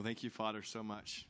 thank you, Father, so much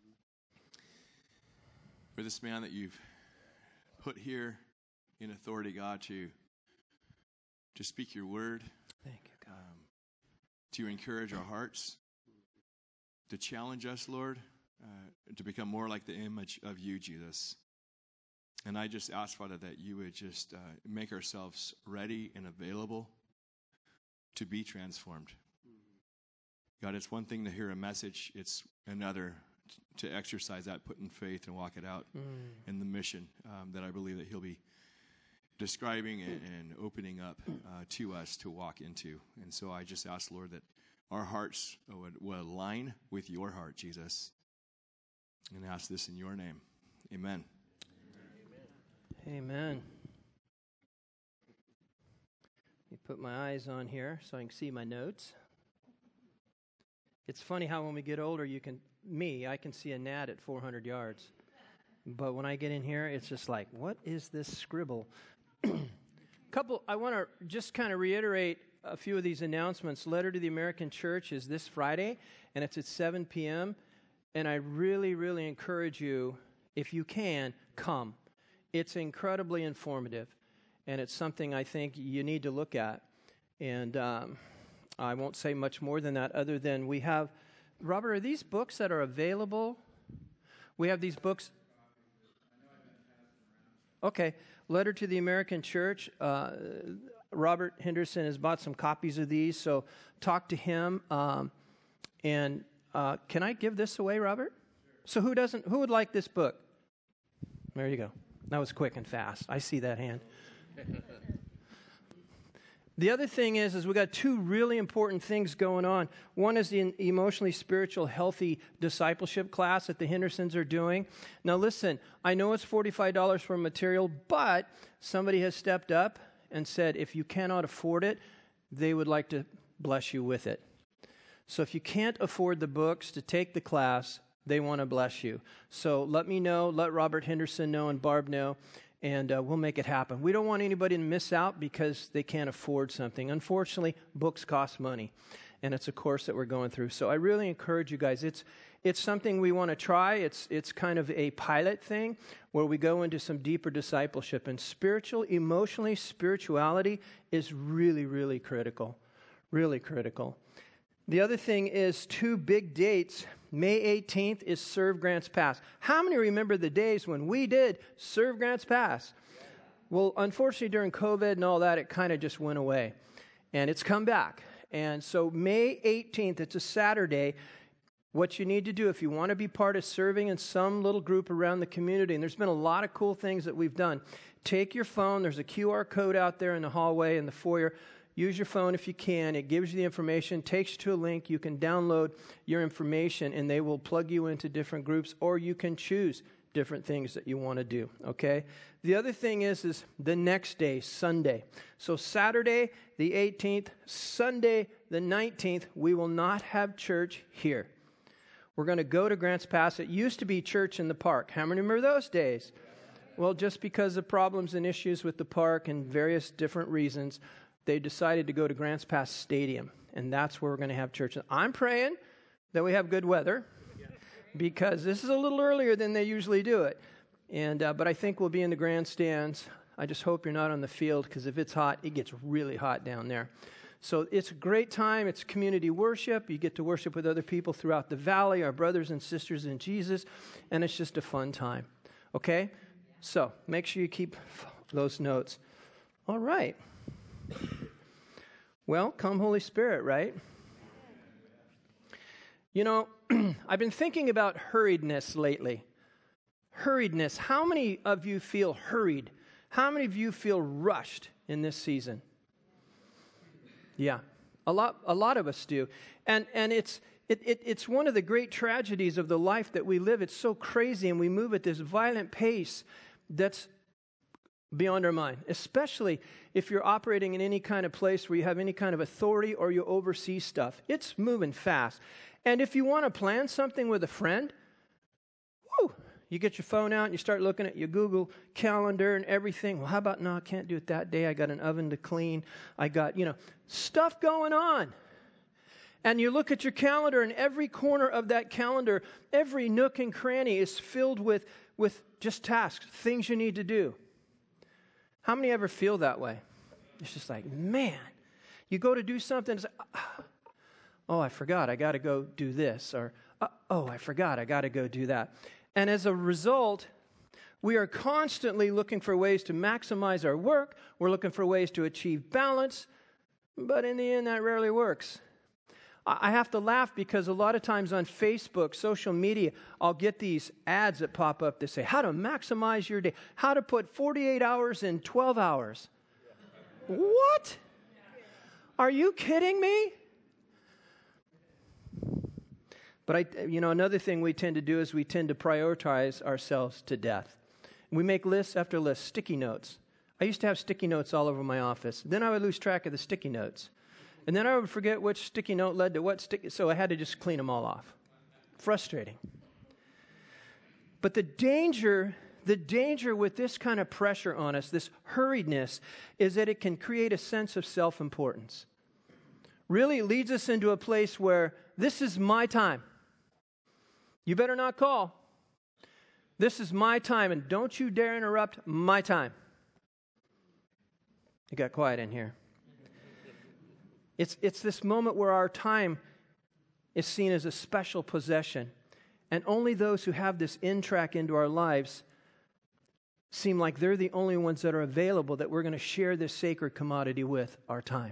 for this man that you've put here in authority, God, to speak your word. Thank you, God. To encourage our hearts, to challenge us, Lord, to become more like the image of you, Jesus. And I just ask, Father, that you would just make ourselves ready and available to be transformed. God, it's one thing to hear a message. It's another to exercise that, put in faith and walk it out in the mission that I believe that he'll be describing and opening up to us to walk into. And so I just ask, Lord, that our hearts would align with your heart, Jesus. And ask this in your name. Amen. Amen. Let me put my eyes on here so I can see my notes. It's funny how when we get older, I can see a gnat at 400 yards. But when I get in here, it's just like, what is this scribble? I want to just kind of reiterate a few of these announcements. Letter to the American Church is this Friday, and it's at 7 p.m. And I really, really encourage you, if you can, come. It's incredibly informative, and it's something I think you need to look at. And I won't say much more than that other than we have, Robert, are these books that are available? We have these books. Okay, Letter to the American Church. Robert Henderson has bought some copies of these, so talk to him. Can I give this away, Robert? So who would like this book? There you go. That was quick and fast. I see that hand. The other thing is we got two really important things going on. One is the emotionally spiritual healthy discipleship class that the Hendersons are doing. Now listen, I know it's $45 for material, but somebody has stepped up and said if you cannot afford it, they would like to bless you with it. So if you can't afford the books to take the class, they want to bless you. So let me know, let Robert Henderson know and Barb know, and we'll make it happen. We don't want anybody to miss out because they can't afford something. Unfortunately, books cost money, and it's a course that we're going through. So I really encourage you guys. It's something we want to try. It's kind of a pilot thing where we go into some deeper discipleship. And spirituality is really, really critical. Really critical. The other thing is two big dates. May 18th is Serve Grants Pass. How many remember the days when we did Serve Grants Pass? Well, unfortunately, during COVID and all that, it kind of just went away. And it's come back. And so May 18th, it's a Saturday. What you need to do if you want to be part of serving in some little group around the community, and there's been a lot of cool things that we've done. Take your phone. There's a QR code out there in the hallway, in the foyer. Use your phone if you can. It gives you the information, takes you to a link. You can download your information, and they will plug you into different groups, or you can choose different things that you want to do, okay? The other thing is the next day, Sunday. So Saturday, the 18th, Sunday, the 19th, we will not have church here. We're going to go to Grants Pass. It used to be church in the park. How many remember those days? Well, just because of problems and issues with the park and various different reasons, they decided to go to Grants Pass Stadium, and that's where we're going to have church. I'm praying that we have good weather because this is a little earlier than they usually do it. But I think we'll be in the grandstands. I just hope you're not on the field because if it's hot, it gets really hot down there. So it's a great time. It's community worship. You get to worship with other people throughout the valley, our brothers and sisters in Jesus, and it's just a fun time. Okay? So make sure you keep those notes. All right. Well, come Holy Spirit, right? You know, I've been thinking about hurriedness lately. Hurriedness. How many of you feel hurried? How many of you feel rushed in this season? Yeah, a lot of us do. And it's one of the great tragedies of the life that we live. It's so crazy, and we move at this violent pace that's beyond our mind, especially if you're operating in any kind of place where you have any kind of authority or you oversee stuff. It's moving fast. And if you want to plan something with a friend, you get your phone out and you start looking at your Google Calendar and everything. Well, how about, no, I can't do it that day. I got an oven to clean. I got, stuff going on. And you look at your calendar, and every corner of that calendar, every nook and cranny is filled with just tasks, things you need to do. How many ever feel that way? It's just like, man, you go to do something, it's like, oh, I forgot, I got to go do this. Or, oh, I forgot, I got to go do that. And as a result, we are constantly looking for ways to maximize our work. We're looking for ways to achieve balance. But in the end, that rarely works. I have to laugh because a lot of times on Facebook, social media, I'll get these ads that pop up that say, how to maximize your day, how to put 48 hours in 12 hours. What? Are you kidding me? But another thing we tend to do is we tend to prioritize ourselves to death. We make lists after lists, sticky notes. I used to have sticky notes all over my office. Then I would lose track of the sticky notes. And then I would forget which sticky note led to what sticky, so I had to just clean them all off. Frustrating. But the danger with this kind of pressure on us, this hurriedness, is that it can create a sense of self-importance. Really, it leads us into a place where this is my time. You better not call. This is my time, and don't you dare interrupt my time. It got quiet in here. It's this moment where our time is seen as a special possession, and only those who have this in-track into our lives seem like they're the only ones that are available that we're going to share this sacred commodity with, our time.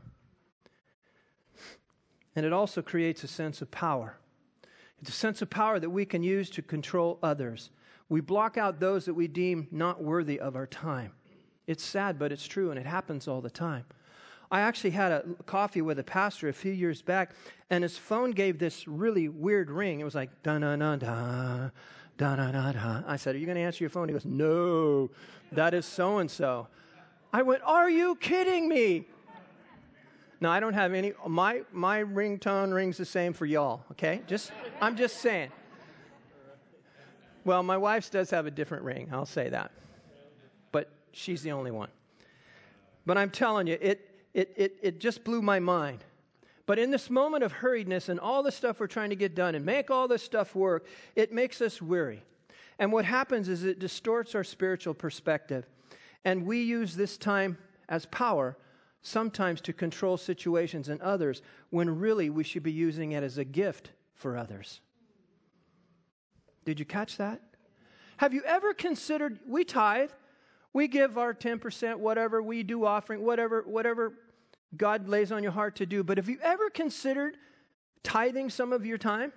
And it also creates a sense of power. It's a sense of power that we can use to control others. We block out those that we deem not worthy of our time. It's sad, but it's true, and it happens all the time. I actually had a coffee with a pastor a few years back, and his phone gave this really weird ring. It was like, da-na-na-da, da-na-na-da. I said, are you going to answer your phone? He goes, no, that is so-and-so. I went, are you kidding me? No, I don't have any. My ringtone rings the same for y'all, okay? I'm just saying. Well, my wife's does have a different ring, I'll say that. But she's the only one. But I'm telling you, it just blew my mind. But in this moment of hurriedness and all the stuff we're trying to get done and make all this stuff work, it makes us weary. And what happens is it distorts our spiritual perspective. And we use this time as power, sometimes to control situations and others, when really we should be using it as a gift for others. Did you catch that? Have you ever considered, we tithe, we give our 10%, whatever, we do offering, whatever God lays on your heart to do. But have you ever considered tithing some of your time?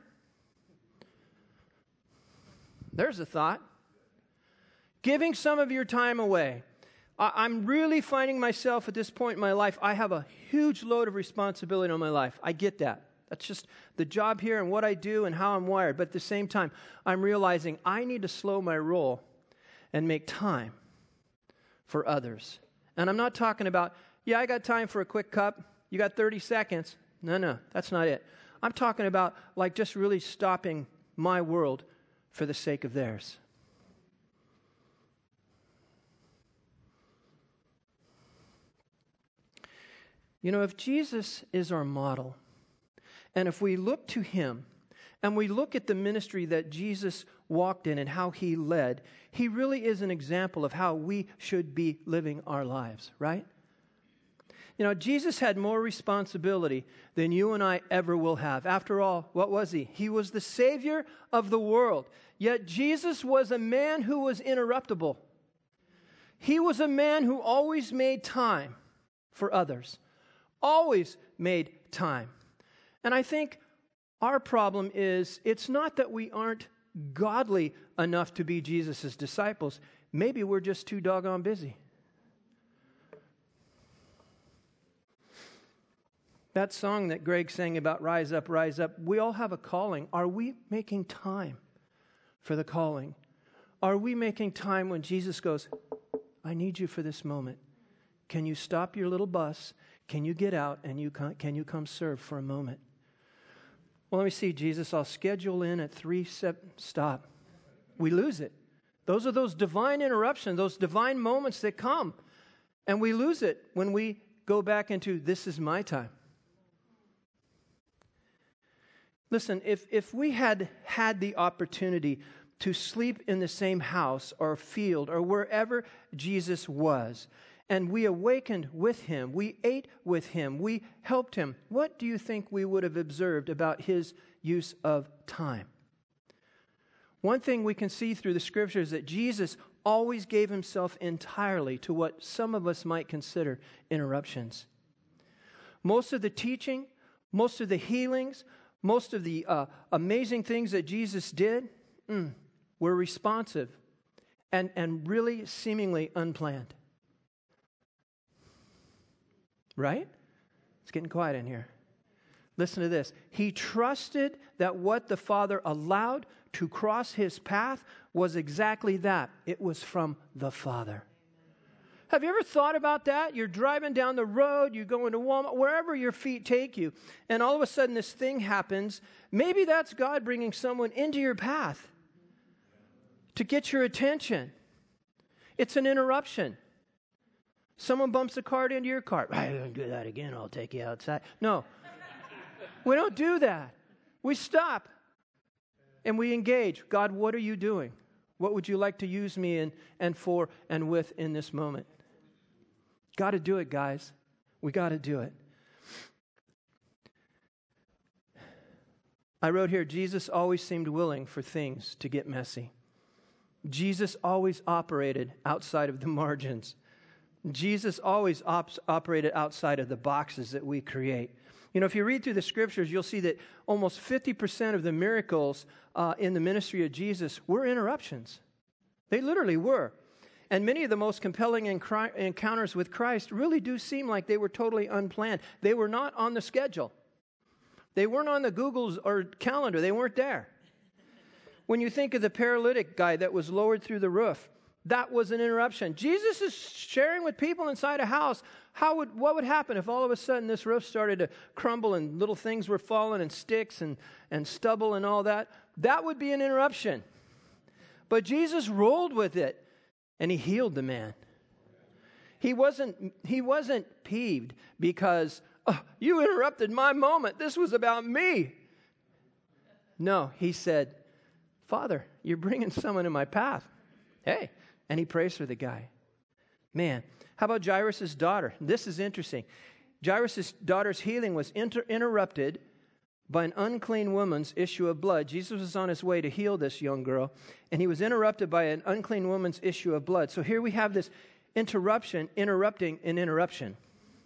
There's a thought. Giving some of your time away. I'm really finding myself at this point in my life, I have a huge load of responsibility on my life. I get that. That's just the job here and what I do and how I'm wired. But at the same time, I'm realizing I need to slow my roll and make time for others. And I'm not talking about, yeah, I got time for a quick cup. You got 30 seconds. No, that's not it. I'm talking about like just really stopping my world for the sake of theirs. You know, if Jesus is our model, and if we look to him, and we look at the ministry that Jesus walked in and how he led, he really is an example of how we should be living our lives, right? You know, Jesus had more responsibility than you and I ever will have. After all, what was he? He was the Savior of the world. Yet Jesus was a man who was interruptible. He was a man who always made time for others. Always made time. And I think our problem is, it's not that we aren't godly enough to be Jesus' disciples. Maybe we're just too doggone busy. That song that Greg sang about rise up, we all have a calling. Are we making time for the calling? Are we making time when Jesus goes, I need you for this moment. Can you stop your little bus? Can you get out and can you come serve for a moment? Well, let me see, Jesus, I'll schedule in at 3, stop. We lose it. Those are those divine interruptions, those divine moments that come. And we lose it when we go back into, this is my time. Listen, if we had the opportunity to sleep in the same house or field or wherever Jesus was, and we awakened with him, we ate with him, we helped him, what do you think we would have observed about his use of time? One thing we can see through the scriptures is that Jesus always gave himself entirely to what some of us might consider interruptions. Most of the teaching, most of the healings, most of the amazing things that Jesus did were responsive and really seemingly unplanned. Right? It's getting quiet in here. Listen to this. He trusted that what the Father allowed to cross his path was exactly that. It was from the Father. Have you ever thought about that? You're driving down the road, you're going to Walmart, wherever your feet take you, and all of a sudden this thing happens. Maybe that's God bringing someone into your path to get your attention. It's an interruption. Someone bumps a cart into your car. I don't do that again, I'll take you outside. No, we don't do that. We stop and we engage. God, what are you doing? What would you like to use me in and for and with in this moment? Got to do it, guys. We got to do it. I wrote here, Jesus always seemed willing for things to get messy. Jesus always operated outside of the margins. Jesus always operated outside of the boxes that we create. You know, if you read through the scriptures, you'll see that almost 50% of the miracles in the ministry of Jesus were interruptions. They literally were. And many of the most compelling encounters with Christ really do seem like they were totally unplanned. They were not on the schedule. They weren't on the Google's or calendar. They weren't there. When you think of the paralytic guy that was lowered through the roof, that was an interruption. Jesus is sharing with people inside a house. What would happen if all of a sudden this roof started to crumble and little things were falling and sticks and stubble and all that? That would be an interruption. But Jesus rolled with it and he healed the man. He wasn't peeved because, you interrupted my moment. This was about me. No, he said, Father, you're bringing someone in my path. Hey. And he prays for the guy. Man, how about Jairus' daughter? This is interesting. Jairus' daughter's healing was interrupted by an unclean woman's issue of blood. Jesus was on his way to heal this young girl, and he was interrupted by an unclean woman's issue of blood. So here we have this interruption interrupting an interruption.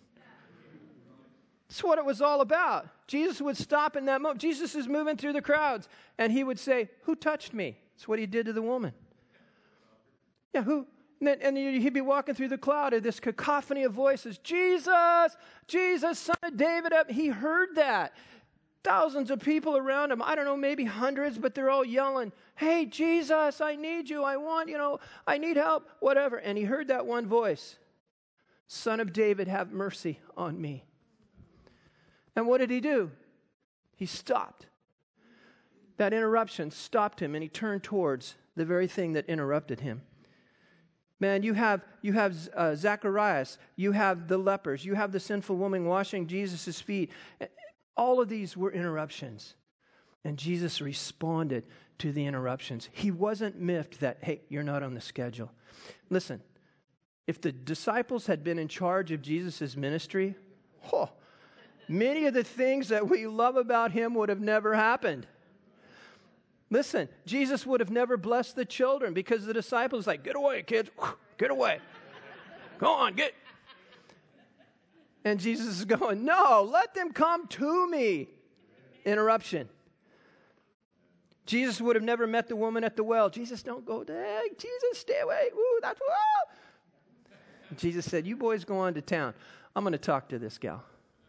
That's what it was all about. Jesus would stop in that moment. Jesus is moving through the crowds, and he would say, who touched me? That's what he did to the woman. Yeah, who? And he'd be walking through the cloud of this cacophony of voices. Jesus, Jesus, Son of David. He heard that. Thousands of people around him. I don't know, maybe hundreds, but they're all yelling, hey, Jesus, I need you. I need help, whatever. And he heard that one voice. Son of David, have mercy on me. And what did he do? He stopped. That interruption stopped him, and he turned towards the very thing that interrupted him. Man, you have Zacharias, you have the lepers, you have the sinful woman washing Jesus' feet. All of these were interruptions. And Jesus responded to the interruptions. He wasn't miffed that, hey, you're not on the schedule. Listen, if the disciples had been in charge of Jesus' ministry, many of the things that we love about him would have never happened. Listen, Jesus would have never blessed the children because the disciples like, get away, kids, get away. Go on, get. And Jesus is going, no, let them come to me. Interruption. Jesus would have never met the woman at the well. Jesus, don't go there. Jesus, stay away. Ooh, that's Jesus said, you boys go on to town. I'm going to talk to this gal.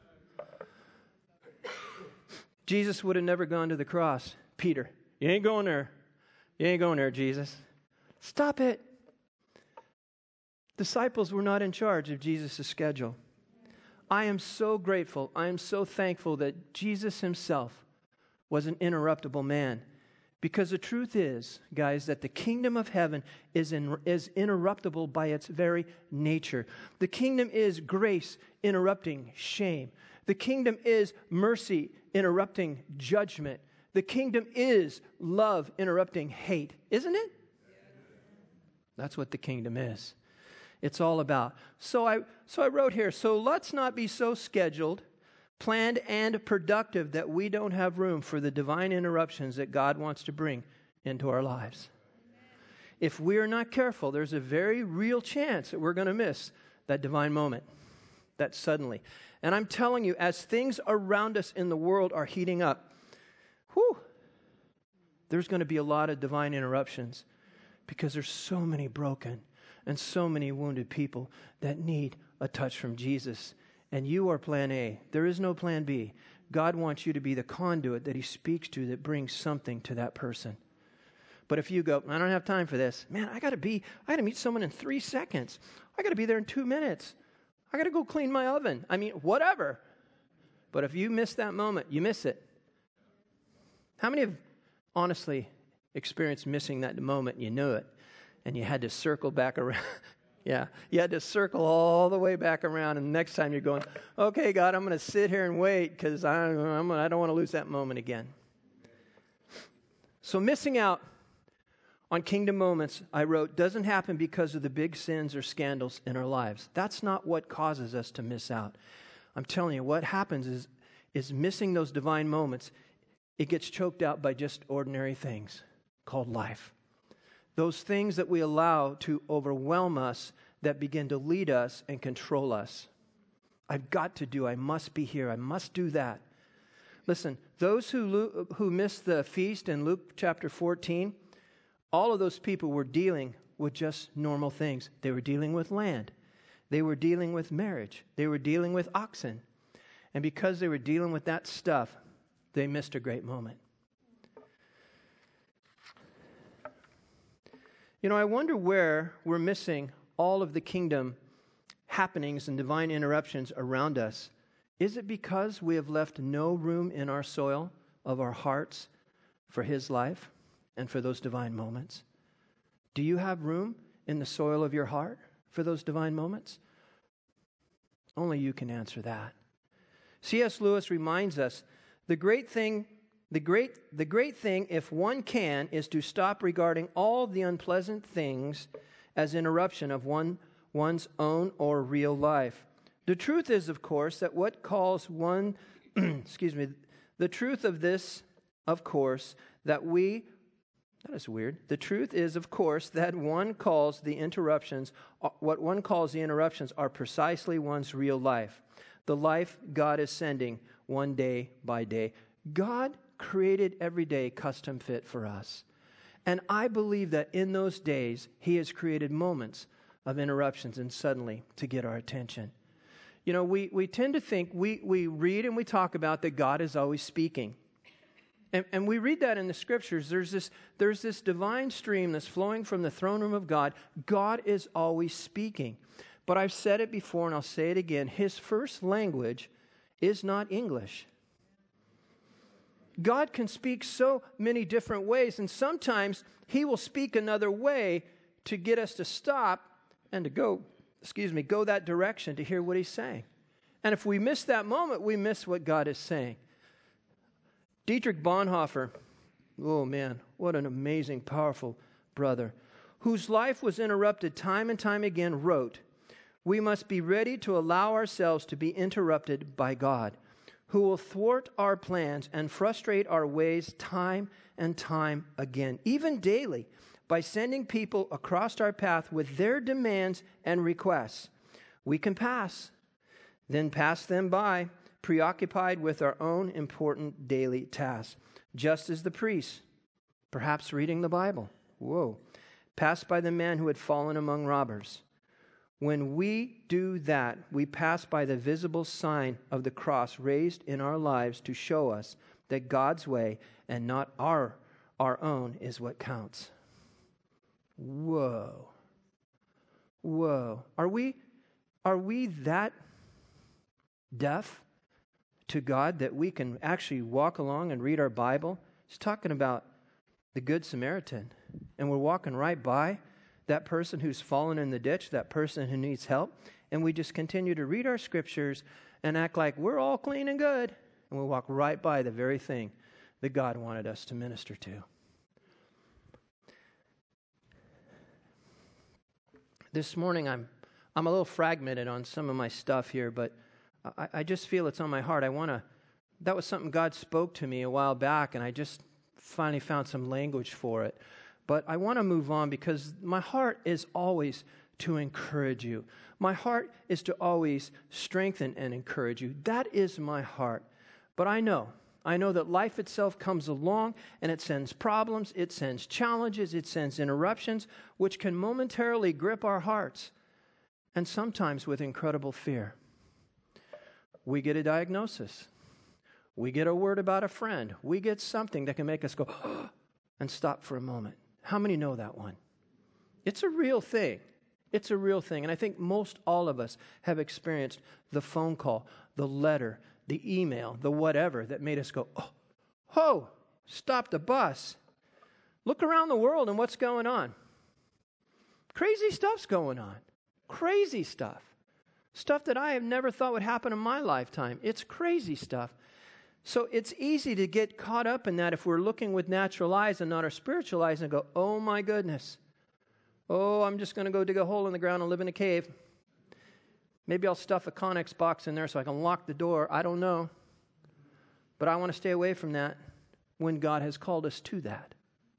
Jesus would have never gone to the cross. Peter, you ain't going there. You ain't going there, Jesus. Stop it. Disciples were not in charge of Jesus' schedule. I am so grateful. I am so thankful that Jesus himself was an interruptible man. Because the truth is, guys, that the kingdom of heaven is interruptible by its very nature. The kingdom is grace interrupting shame. The kingdom is mercy interrupting judgment. The kingdom is love interrupting hate, isn't it? That's what the kingdom is. It's all about. So I wrote here, so let's not be so scheduled, planned, and productive that we don't have room for the divine interruptions that God wants to bring into our lives. If we are not careful, there's a very real chance that we're going to miss that divine moment, that suddenly. And I'm telling you, as things around us in the world are heating up, there's going to be a lot of divine interruptions because there's so many broken and so many wounded people that need a touch from Jesus. And you are plan A. There is no plan B. God wants you to be the conduit that he speaks to that brings something to that person. But if you go, I don't have time for this. Man, I got to meet someone in 3 seconds. I got to be there in 2 minutes. I got to go clean my oven. I mean, whatever. But if you miss that moment, you miss it. How many have honestly experienced missing that moment and you knew it and you had to circle back around? Yeah, you had to circle all the way back around, and the next time you're going, okay, God, I'm going to sit here and wait because I don't want to lose that moment again. So missing out on kingdom moments, I wrote, doesn't happen because of the big sins or scandals in our lives. That's not what causes us to miss out. I'm telling you, what happens is missing those divine moments, it gets choked out by just ordinary things called life. Those things that we allow to overwhelm us, that begin to lead us and control us. I must be here, I must do that. Listen, those who missed the feast in Luke chapter 14, all of those people were dealing with just normal things. They were dealing with land. They were dealing with marriage. They were dealing with oxen. And because they were dealing with that stuff, they missed a great moment. You know, I wonder where we're missing all of the kingdom happenings and divine interruptions around us. Is it because we have left no room in our soil of our hearts for his life and for those divine moments? Do you have room in the soil of your heart for those divine moments? Only you can answer that. C.S. Lewis reminds us, the great thing, if one can, is to stop regarding all the unpleasant things as interruption of one's own or real life. The truth is, of course, that what calls one, the truth of this, of course, that is weird. The truth is, of course, that what one calls the interruptions are precisely one's real life. The life God is sending one day by day. God created every day custom fit for us. And I believe that in those days, he has created moments of interruptions and suddenly to get our attention. You know, we tend to think, we read and we talk about that God is always speaking. And we read that in the scriptures. There's this divine stream that's flowing from the throne room of God. God is always speaking. But I've said it before and I'll say it again. His first language is not English. God can speak so many different ways, and sometimes he will speak another way to get us to stop and to go that direction to hear what he's saying. And if we miss that moment, we miss what God is saying. Dietrich Bonhoeffer, oh man, what an amazing, powerful brother, whose life was interrupted time and time again, wrote, "We must be ready to allow ourselves to be interrupted by God, who will thwart our plans and frustrate our ways time and time again, even daily, by sending people across our path with their demands and requests. We can pass, then pass them by, preoccupied with our own important daily tasks, just as the priests, perhaps reading the Bible, passed by the man who had fallen among robbers. When we do that, we pass by the visible sign of the cross raised in our lives to show us that God's way and not our own is what counts." Whoa. Are we that deaf to God that we can actually walk along and read our Bible? He's talking about the Good Samaritan, and we're walking right by that person who's fallen in the ditch, that person who needs help, and we just continue to read our scriptures and act like we're all clean and good, and we walk right by the very thing that God wanted us to minister to. This morning, I'm a little fragmented on some of my stuff here, but I just feel it's on my heart. That was something God spoke to me a while back, and I just finally found some language for it. But I want to move on because my heart is always to encourage you. My heart is to always strengthen and encourage you. That is my heart. But I know that life itself comes along and it sends problems, it sends challenges, it sends interruptions, which can momentarily grip our hearts, and sometimes with incredible fear. We get a diagnosis. We get a word about a friend. We get something that can make us go, and stop for a moment. How many know that one? It's a real thing. It's a real thing. And I think most all of us have experienced the phone call, the letter, the email, the whatever that made us go, oh, stop the bus. Look around the world and what's going on. Crazy stuff's going on. Crazy stuff. Stuff that I have never thought would happen in my lifetime. It's crazy stuff. So it's easy to get caught up in that if we're looking with natural eyes and not our spiritual eyes and go, oh my goodness. Oh, I'm just going to go dig a hole in the ground and live in a cave. Maybe I'll stuff a Connex box in there so I can lock the door. I don't know. But I want to stay away from that when God has called us to that.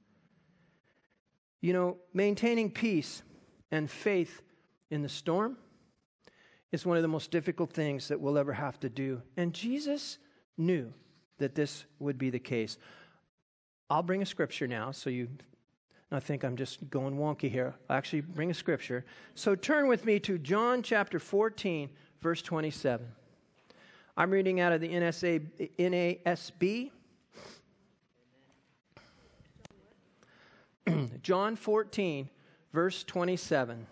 You know, maintaining peace and faith in the storm is one of the most difficult things that we'll ever have to do. And Jesus knew that this would be the case. I'll bring a scripture now, so you not think I'm just going wonky here. I'll actually bring a scripture. So turn with me to John chapter 14, verse 27. I'm reading out of the NASB. John 14, verse 27.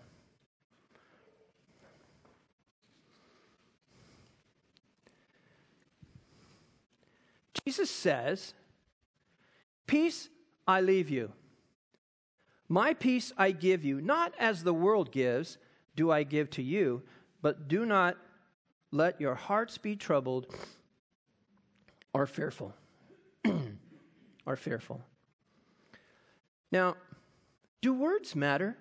Jesus says, "Peace I leave you. My peace I give you. Not as the world gives, do I give to you. But do not let your hearts be troubled or fearful." Or fearful. Now, do words matter?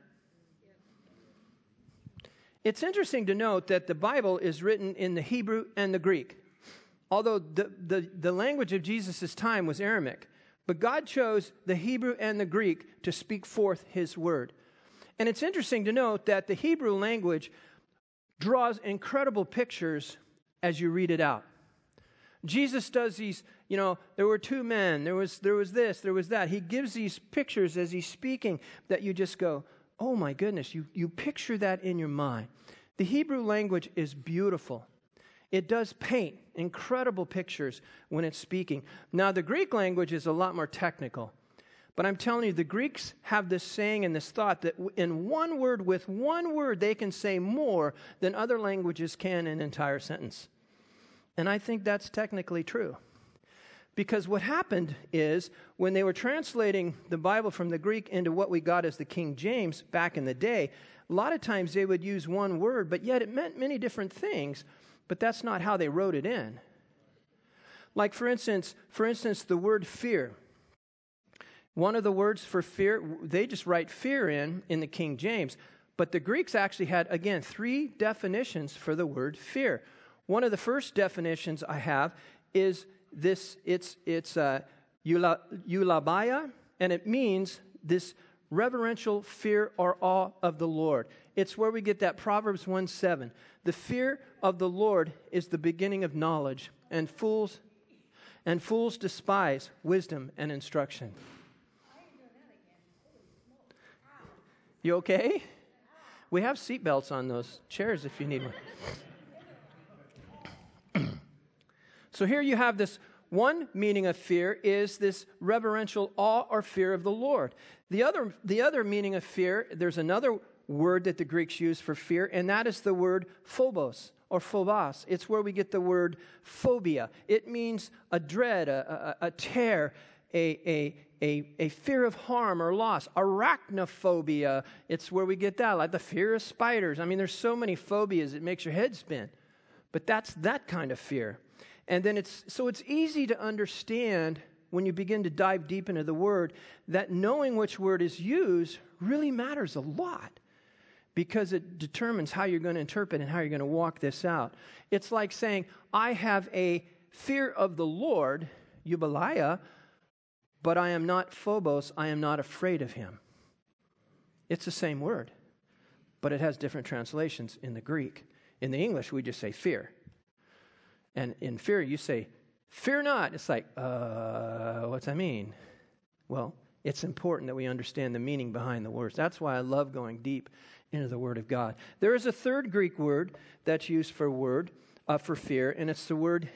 It's interesting to note that the Bible is written in the Hebrew and the Greek. Although the language of Jesus' time was Aramaic, but God chose the Hebrew and the Greek to speak forth his word. And it's interesting to note that the Hebrew language draws incredible pictures as you read it out. Jesus does these, there were two men, there was this, there was that. He gives these pictures as he's speaking that you just go, oh my goodness, you picture that in your mind. The Hebrew language is beautiful. It does paint incredible pictures when it's speaking. Now, the Greek language is a lot more technical. But I'm telling you, the Greeks have this saying and this thought that in one word, with one word, they can say more than other languages can in an entire sentence. And I think that's technically true. Because what happened is, when they were translating the Bible from the Greek into what we got as the King James back in the day, a lot of times they would use one word, but yet it meant many different things. But that's not how they wrote it in. Like, for instance, the word fear. One of the words for fear, they just write fear in the King James. But the Greeks actually had, again, 3 definitions for the word fear. One of the first definitions I have is this, it's eulabia, and it means this reverential fear or awe of the Lord. It's where we get that Proverbs 1:7. The fear of the Lord is the beginning of knowledge, and fools despise wisdom and instruction. You okay? We have seatbelts on those chairs if you need one. So here you have this one meaning of fear is this reverential awe or fear of the Lord. The other meaning of fear, there's another word that the Greeks use for fear, and that is the word phobos or phobos. It's where we get the word phobia. It means a dread, a terror. a fear of harm or loss. Arachnophobia, it's where we get that, like the fear of spiders. I mean, there's so many phobias, it makes your head spin. But that's that kind of fear. And then it's easy to understand when you begin to dive deep into the word that knowing which word is used really matters a lot, because it determines how you're going to interpret and how you're going to walk this out. It's like saying, I have a fear of the Lord, eubulia, but I am not phobos, I am not afraid of him. It's the same word, but it has different translations in the Greek. In the English, we just say fear. And in fear, you say, fear not. It's like, what's that mean? Well, it's important that we understand the meaning behind the words. That's why I love going deep into the Word of God. There is a third Greek word that's used for fear, and it's the word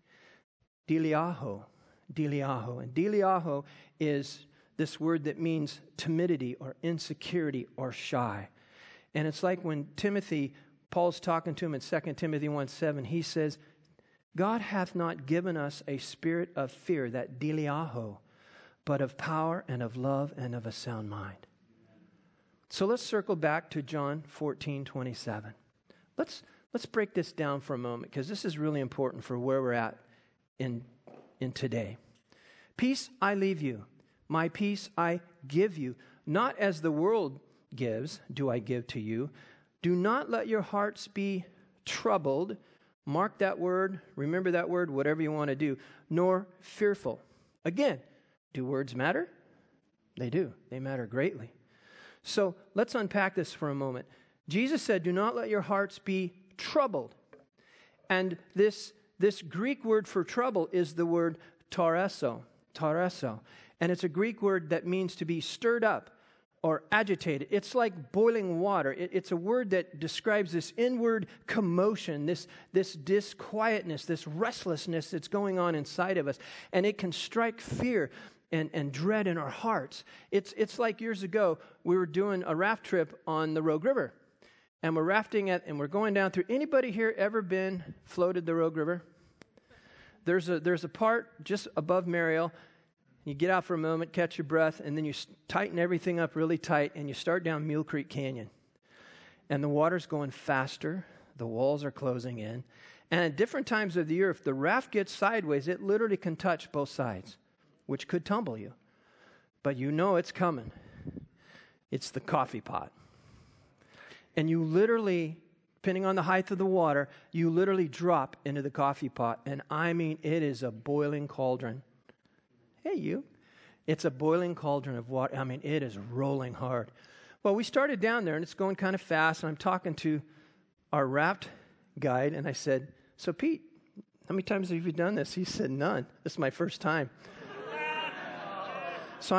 deliaho. Deliaho. And deliaho is this word that means timidity or insecurity or shy. And it's like when Paul's talking to him in 2 Timothy 1:7, he says, God hath not given us a spirit of fear, that deliaho, but of power and of love and of a sound mind. So let's circle back to John 14:27. Let's break this down for a moment, because this is really important for where we're at in today. Peace I leave you, my peace I give you. Not as the world gives, do I give to you. Do not let your hearts be troubled. Mark that word, remember that word, whatever you want to do. Nor fearful. Again, do words matter? They do. They matter greatly. So let's unpack this for a moment. Jesus said, do not let your hearts be troubled. And this Greek word for trouble is the word tareso. And it's a Greek word that means to be stirred up or agitated. It's like boiling water. It's a word that describes this inward commotion, this disquietness, this restlessness that's going on inside of us. And it can strike fear and dread in our hearts. It's like years ago, we were doing a raft trip on the Rogue River. And we're rafting and we're going down through. Anybody here ever floated the Rogue River? There's a part just above Mariel. You get out for a moment, catch your breath, and then you tighten everything up really tight, and you start down Mule Creek Canyon. And the water's going faster. The walls are closing in. And at different times of the year, if the raft gets sideways, it literally can touch both sides, which could tumble you. But you know it's coming. It's the coffee pot. And you literally, depending on the height of the water, you literally drop into the coffee pot. And I mean, it is a boiling cauldron. Hey, you. It's a boiling cauldron of water. I mean, it is rolling hard. Well, we started down there, and it's going kind of fast. And I'm talking to our raft guide, and I said, so Pete, how many times have you done this? He said, none. This is my first time. So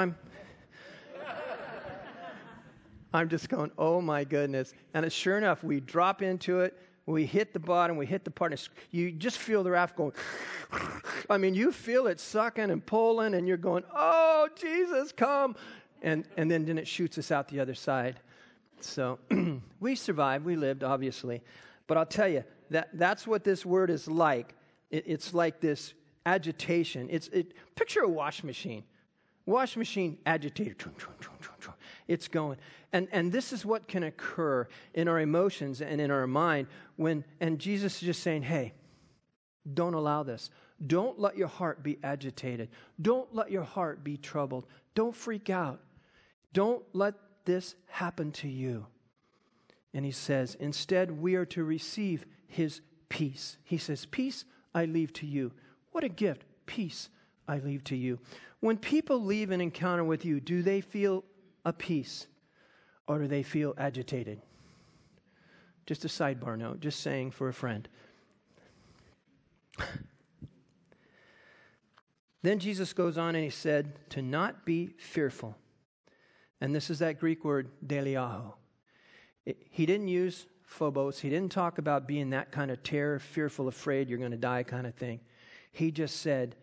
I'm just going, oh my goodness. And sure enough, we drop into it. We hit the bottom. We hit the part. And you just feel the raft going. I mean, you feel it sucking and pulling, and you're going, oh, Jesus, come. And then it shoots us out the other side. So we survived. We lived, obviously. But I'll tell you, that's what this word is like. It's like this agitation. Picture a wash machine. Wash machine agitated. It's going. And this is what can occur in our emotions and in our mind and Jesus is just saying, hey, don't allow this. Don't let your heart be agitated. Don't let your heart be troubled. Don't freak out. Don't let this happen to you. And he says, instead, we are to receive his peace. He says, peace I leave to you. What a gift. Peace I leave to you. When people leave an encounter with you, do they feel a peace or do they feel agitated? Just a sidebar note, just saying for a friend. Then Jesus goes on and he said, to not be fearful. And this is that Greek word, deliaho. He didn't use phobos. He didn't talk about being that kind of terror, fearful, afraid, you're going to die kind of thing. He just said,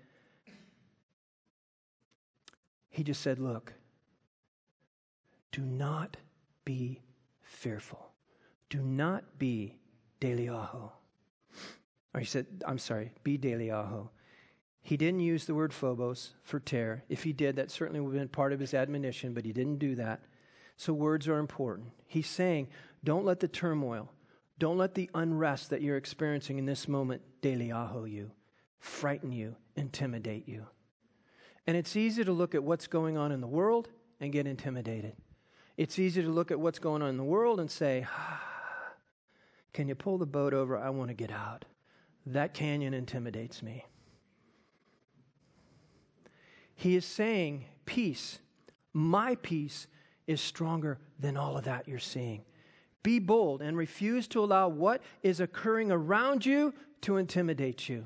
look, do not be fearful. Do not be deliaho. Or he said, be deliaho. He didn't use the word phobos for terror. If he did, that certainly would have been part of his admonition, but he didn't do that. So words are important. He's saying, don't let the turmoil, don't let the unrest that you're experiencing in this moment deliaho you, frighten you, intimidate you. And it's easy to look at what's going on in the world and get intimidated. It's easy to look at what's going on in the world and say, can you pull the boat over? I want to get out. That canyon intimidates me. He is saying, peace, my peace is stronger than all of that you're seeing. Be bold and refuse to allow what is occurring around you to intimidate you.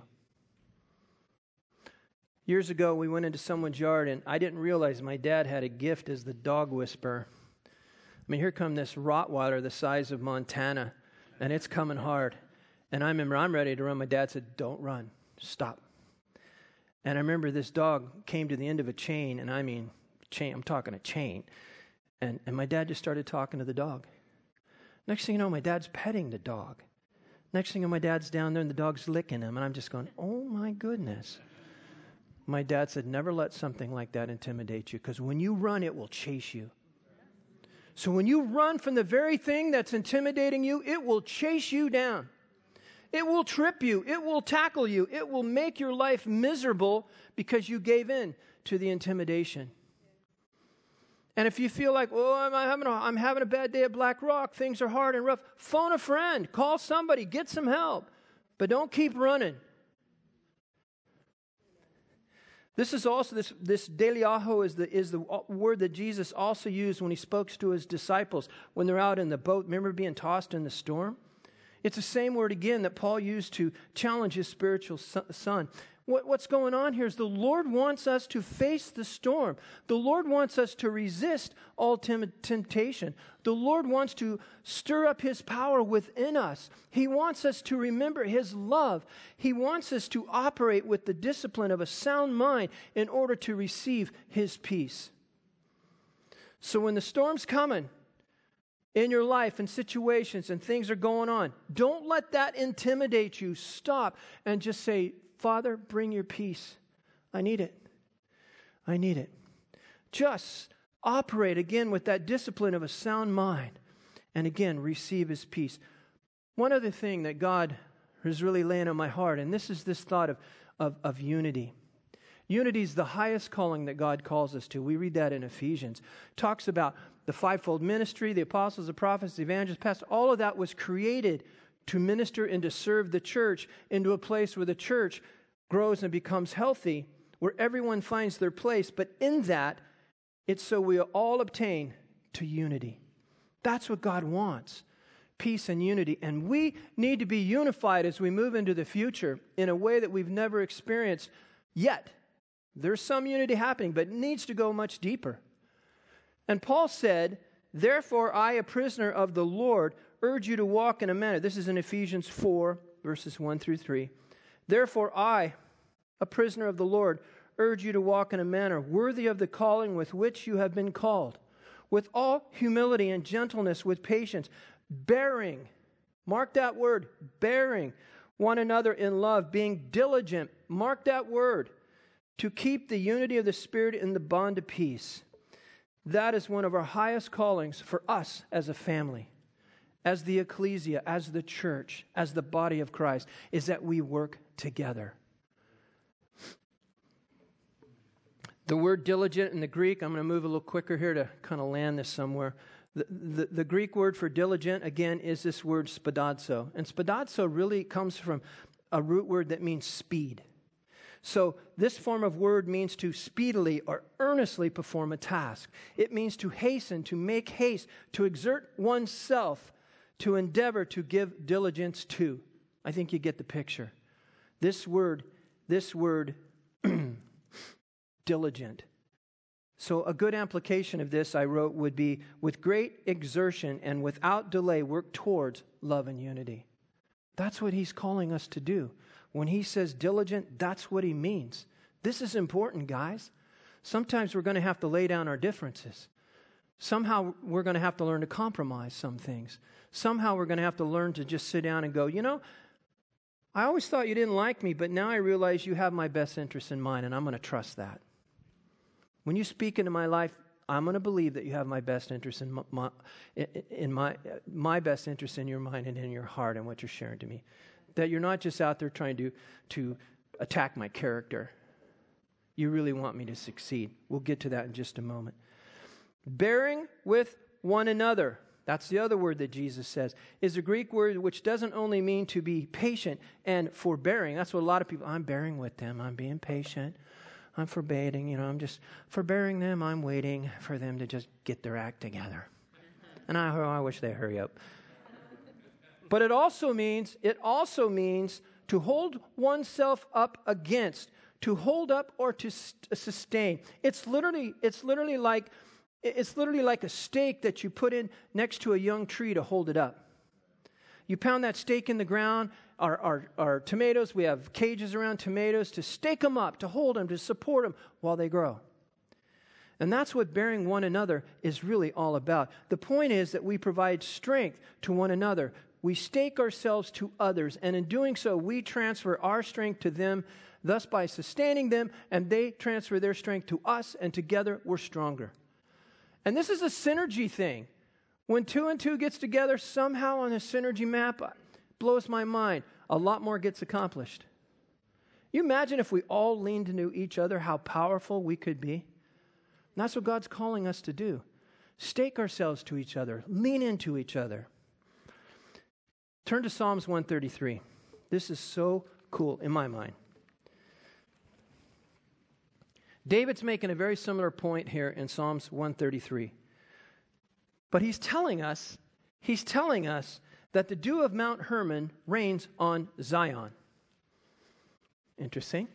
Years ago, we went into someone's yard, and I didn't realize my dad had a gift as the dog whisperer. I mean, here come this Rottweiler the size of Montana, and it's coming hard. And I remember I'm ready to run. My dad said, don't run, stop. And I remember this dog came to the end of a chain, and I mean, chain, I'm talking a chain. And my dad just started talking to the dog. Next thing you know, my dad's petting the dog. Next thing you know, my dad's down there, and the dog's licking him. And I'm just going, oh my goodness. My dad said, never let something like that intimidate you, because when you run, it will chase you. So when you run from the very thing that's intimidating you, it will chase you down. It will trip you. It will tackle you. It will make your life miserable because you gave in to the intimidation. And if you feel like, oh, I'm having a bad day at Black Rock, things are hard and rough, phone a friend, call somebody, get some help. But don't keep running. This is also, this deliaho is the word that Jesus also used when he spoke to his disciples when they're out in the boat. Remember being tossed in the storm? It's the same word again that Paul used to challenge his spiritual son. What's going on here is the Lord wants us to face the storm. The Lord wants us to resist all temptation. The Lord wants to stir up his power within us. He wants us to remember his love. He wants us to operate with the discipline of a sound mind in order to receive his peace. So when the storm's coming in your life and situations and things are going on, don't let that intimidate you. Stop and just say, Father, bring your peace. I need it. I need it. Just operate again with that discipline of a sound mind and again receive his peace. One other thing that God is really laying on my heart, and this is this thought of unity. Unity is the highest calling that God calls us to. We read that in Ephesians. Talks about the fivefold ministry, the apostles, the prophets, the evangelists, pastors. All of that was created to minister and to serve the church into a place where the church grows and becomes healthy, where everyone finds their place. But in that, it's so we all obtain to unity. That's what God wants, peace and unity. And we need to be unified as we move into the future in a way that we've never experienced yet. There's some unity happening, but it needs to go much deeper. And Paul said, therefore I, a prisoner of the Lord, urge you to walk in a manner. This is in Ephesians 4, verses 1 through 3. Therefore I, a prisoner of the Lord, urge you to walk in a manner worthy of the calling with which you have been called, with all humility and gentleness, with patience, bearing, mark that word, bearing one another in love, being diligent, mark that word, to keep the unity of the Spirit in the bond of peace. That is one of our highest callings for us as a family, as the ecclesia, as the church, as the body of Christ, is that we work together. The word diligent in the Greek, I'm going to move a little quicker here to kind of land this somewhere. The Greek word for diligent, again, is this word spadazo. And spadazo really comes from a root word that means speed. So this form of word means to speedily or earnestly perform a task. It means to hasten, to make haste, to exert oneself, to endeavor, to give diligence to. I think you get the picture. This word, diligent. So a good application of this, I wrote, would be, with great exertion and without delay, work towards love and unity. That's what he's calling us to do. When he says diligent, that's what he means. This is important, guys. Sometimes we're going to have to lay down our differences. Somehow we're going to have to learn to compromise some things. Somehow we're going to have to learn to just sit down and go, I always thought you didn't like me, but now I realize you have my best interest in mind, and I'm going to trust that. When you speak into my life, I'm going to believe that you have my best interest in my best interest in your mind and in your heart and what you're sharing to me. That you're not just out there trying to attack my character. You really want me to succeed. We'll get to that in just a moment. Bearing with one another. That's the other word that Jesus says. Is a Greek word which doesn't only mean to be patient and forbearing. That's what a lot of people, I'm bearing with them. I'm being patient. I'm forbearing, I'm just forbearing them. I'm waiting for them to just get their act together. And I wish they hurry up. But it also means to hold oneself up against, to hold up or to sustain. It's literally like a stake that you put in next to a young tree to hold it up. You pound that stake in the ground. Our tomatoes, we have cages around tomatoes to stake them up, to hold them, to support them while they grow. And that's what bearing one another is really all about. The point is that we provide strength to one another. We stake ourselves to others, and in doing so, we transfer our strength to them, thus by sustaining them, and they transfer their strength to us, and together we're stronger. And this is a synergy thing. When 2 and 2 gets together, somehow on a synergy map, blows my mind. A lot more gets accomplished. You imagine if we all leaned into each other, how powerful we could be? And that's what God's calling us to do. Stake ourselves to each other. Lean into each other. Turn to Psalms 133. This is so cool in my mind. David's making a very similar point here in Psalms 133. But he's telling us that the dew of Mount Hermon rains on Zion. Interesting.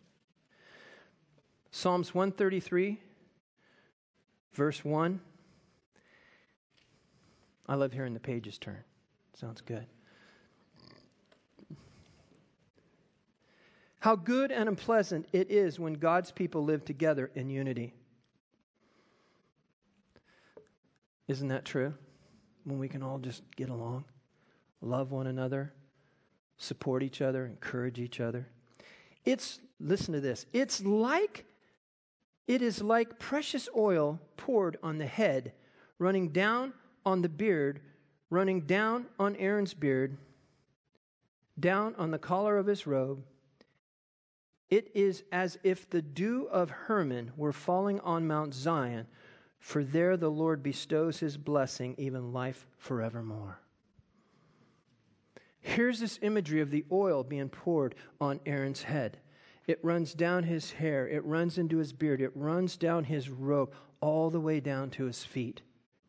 Psalms 133, verse 1. I love hearing the pages turn. Sounds good. How good and unpleasant it is when God's people live together in unity. Isn't that true? When we can all just get along, love one another, support each other, encourage each other. Listen to this. It is like precious oil poured on the head, running down on the beard, running down on Aaron's beard, down on the collar of his robe. It is as if the dew of Hermon were falling on Mount Zion, for there the Lord bestows his blessing, even life forevermore. Here's this imagery of the oil being poured on Aaron's head. It runs down his hair. It runs into his beard. It runs down his robe all the way down to his feet.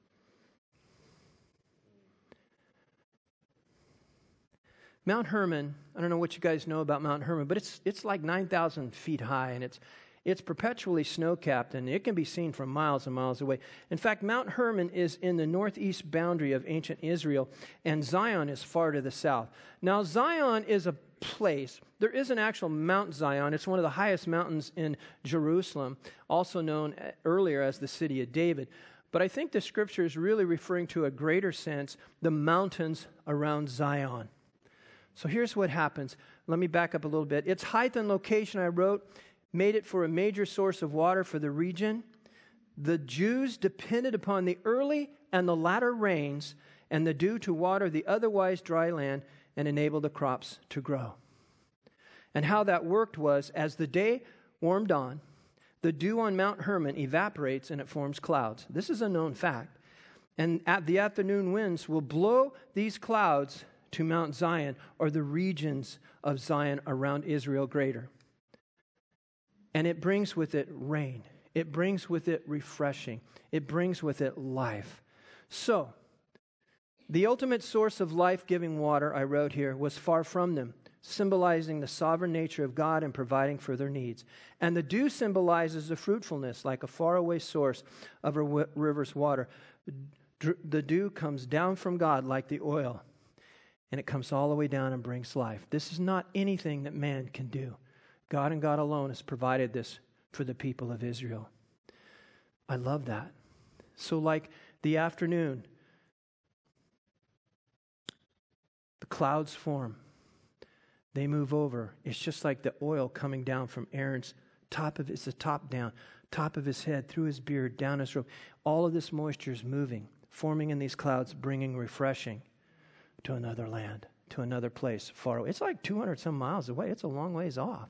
Mount Hermon, I don't know what you guys know about Mount Hermon, but it's like 9,000 feet high, and it's perpetually snow-capped, and it can be seen from miles and miles away. In fact, Mount Hermon is in the northeast boundary of ancient Israel, and Zion is far to the south. Now, Zion is a place. There is an actual Mount Zion. It's one of the highest mountains in Jerusalem, also known earlier as the city of David. But I think the scripture is really referring to a greater sense, the mountains around Zion. So here's what happens. Let me back up a little bit. Its height and location, I wrote, made it for a major source of water for the region. The Jews depended upon the early and the latter rains and the dew to water the otherwise dry land and enable the crops to grow. And how that worked was, as the day warmed on, the dew on Mount Hermon evaporates and it forms clouds. This is a known fact. And the afternoon winds will blow these clouds to Mount Zion, or the regions of Zion around Israel greater. And it brings with it rain. It brings with it refreshing. It brings with it life. So, the ultimate source of life-giving water, I wrote here, was far from them, symbolizing the sovereign nature of God and providing for their needs. And the dew symbolizes the fruitfulness, like a faraway source of a river's water. The dew comes down from God like the oil, and it comes all the way down and brings life. This is not anything that man can do. God and God alone has provided this for the people of Israel. I love that. So like the afternoon, the clouds form. They move over. It's just like the oil coming down from Aaron's it's the top down, top of his head, through his beard, down his robe. All of this moisture is moving, forming in these clouds, bringing refreshing to another land, to another place far away. It's like 200 some miles away. It's a long ways off.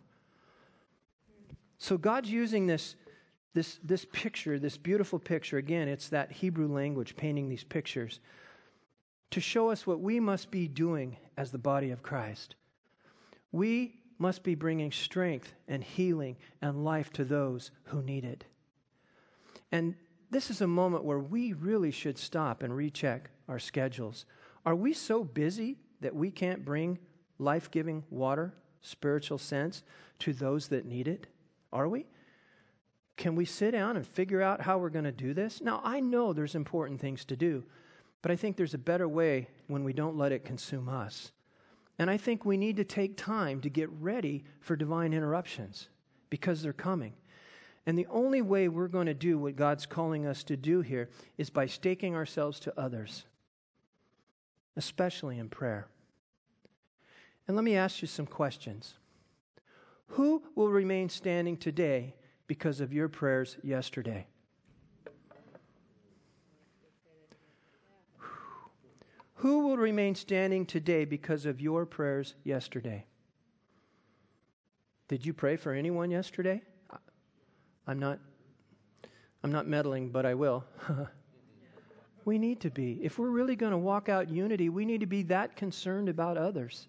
So God's using this picture, this beautiful picture. Again, it's that Hebrew language painting these pictures to show us what we must be doing as the body of Christ. We must be bringing strength and healing and life to those who need it. And this is a moment where we really should stop and recheck our schedules. Are we so busy that we can't bring life-giving water, spiritual sense, to those that need it? Are we? Can we sit down and figure out how we're going to do this? Now, I know there's important things to do, but I think there's a better way when we don't let it consume us. And I think we need to take time to get ready for divine interruptions because they're coming. And the only way we're going to do what God's calling us to do here is by staking ourselves to others, especially in prayer. And let me ask you some questions. Who will remain standing today because of your prayers yesterday? Who will remain standing today because of your prayers yesterday? Did you pray for anyone yesterday? I'm not meddling, but I will. We need to be. If we're really going to walk out unity, we need to be that concerned about others.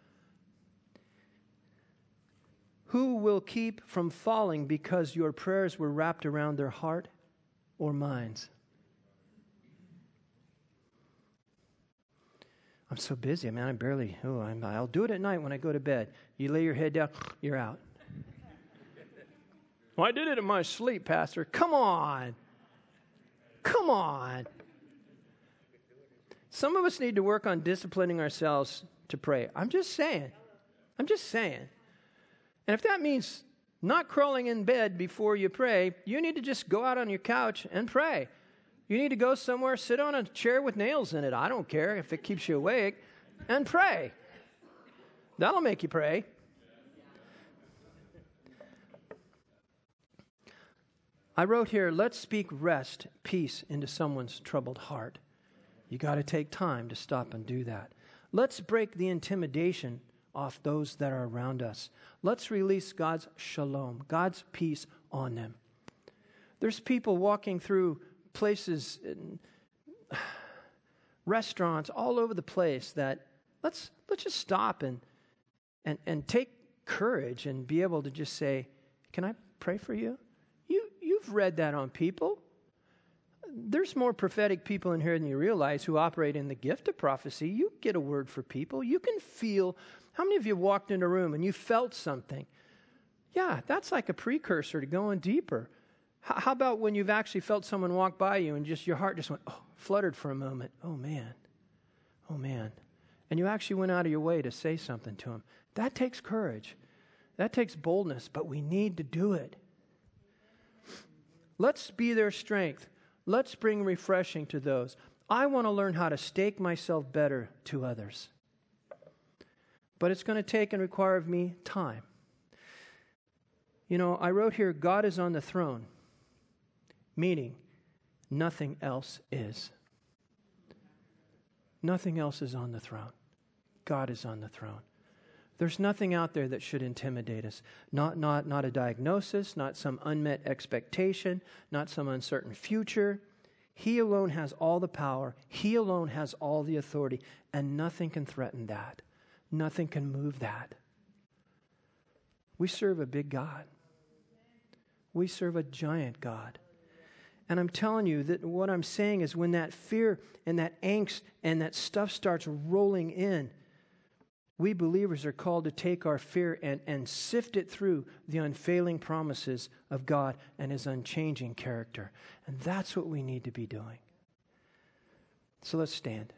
Who will keep from falling because your prayers were wrapped around their heart or minds? I'm so busy. I mean, I'll do it at night when I go to bed. You lay your head down, you're out. Well, I did it in my sleep, Pastor. Come on. Come on. Some of us need to work on disciplining ourselves to pray. I'm just saying. And if that means not crawling in bed before you pray, you need to just go out on your couch and pray. You need to go somewhere, sit on a chair with nails in it. I don't care if it keeps you awake, and pray. That'll make you pray. I wrote here, let's speak rest, peace into someone's troubled heart. You got to take time to stop and do that. Let's break the intimidation off those that are around us. Let's release God's shalom, God's peace on them. There's people walking through places, restaurants all over the place that let's just stop and take courage and be able to just say, can I pray for you? You've read that on people. There's more prophetic people in here than you realize who operate in the gift of prophecy. You get a word for people. You can feel. How many of you walked in a room and you felt something? Yeah, that's like a precursor to going deeper. How about when you've actually felt someone walk by you and just your heart just went, fluttered for a moment. Oh, man. And you actually went out of your way to say something to him. That takes courage. That takes boldness, but we need to do it. Let's be their strength. Let's bring refreshing to those. I want to learn how to stake myself better to others. But it's going to take and require of me time. You know, I wrote here, God is on the throne, meaning nothing else is. Nothing else is on the throne. God is on the throne. There's nothing out there that should intimidate us. Not a diagnosis, not some unmet expectation, not some uncertain future. He alone has all the power. He alone has all the authority, and nothing can threaten that. Nothing can move that. We serve a big God. We serve a giant God. And I'm telling you that what I'm saying is when that fear and that angst and that stuff starts rolling in, we believers are called to take our fear and sift it through the unfailing promises of God and His unchanging character. And that's what we need to be doing. So let's stand.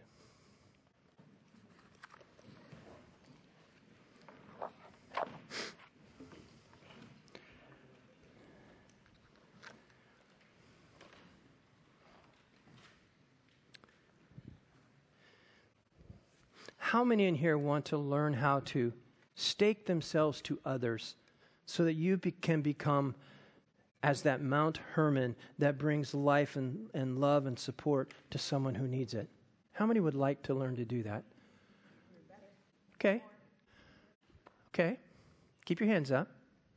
How many in here want to learn how to stake themselves to others so that you can become as that Mount Hermon that brings life and love and support to someone who needs it. How many would like to learn to do that? Okay. Okay. Keep your hands up.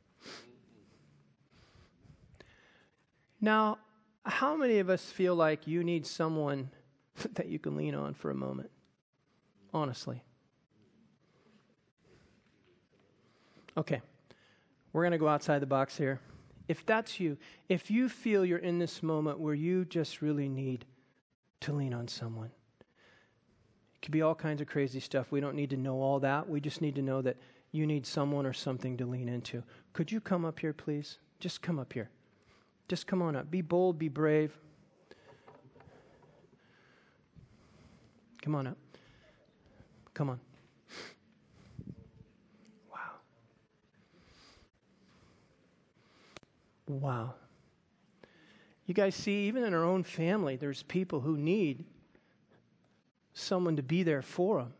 Now, how many of us feel like you need someone that you can lean on for a moment? Honestly. Okay. We're going to go outside the box here. If that's you, if you feel you're in this moment where you just really need to lean on someone, it could be all kinds of crazy stuff. We don't need to know all that. We just need to know that you need someone or something to lean into. Could you come up here, please? Just come up here. Just come on up. Be bold, be brave. Come on up. Come on. Wow. Wow. You guys see, even in our own family, there's people who need someone to be there for them.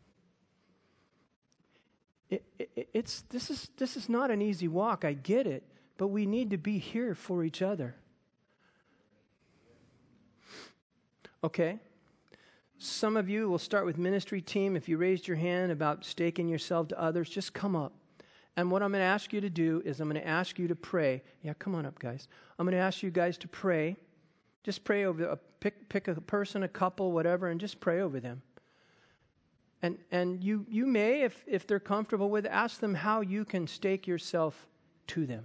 This is not an easy walk, I get it, but we need to be here for each other. Okay? Some of you will start with ministry team. If you raised your hand about staking yourself to others, just come up. And what I'm going to ask you to do is I'm going to ask you to pray. Yeah, come on up, guys. I'm going to ask you guys to pray. Just pray over, pick a person, a couple, whatever, and just pray over them. And you may, if they're comfortable with it, ask them how you can stake yourself to them.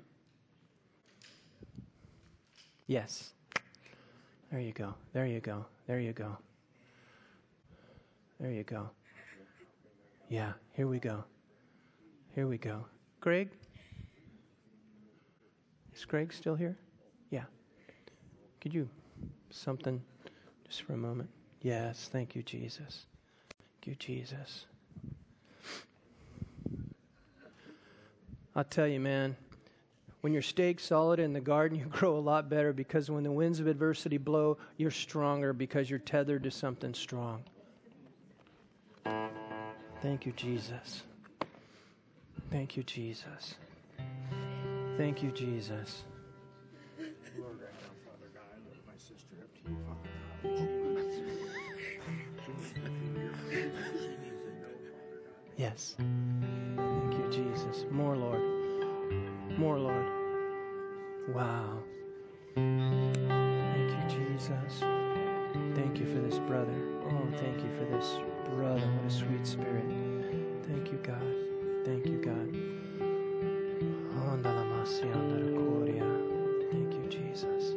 Yes. There you go. There you go. There you go. There you go. Yeah, here we go. Here we go. Greg? Is Greg still here? Yeah. Could you, something, just for a moment? Yes, thank you, Jesus. Thank you, Jesus. I'll tell you, man, when you're staked solid in the garden, you grow a lot better because when the winds of adversity blow, you're stronger because you're tethered to something strong. Thank you, Jesus. Thank you, Jesus. Thank you, Jesus. Lord, right now, Father God, I lift my sister up to you, Father God. Yes. Thank you, Jesus. More, Lord. More, Lord. Wow. Thank you, Jesus. Thank you for this brother. Oh, thank you for this brother. What a sweet spirit. Thank you, God. Thank you, God. Thank you, Jesus.